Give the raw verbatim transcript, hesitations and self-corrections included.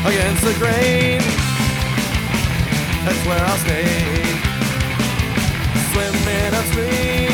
against the grain. That's where I'll stay. Swimming upstream.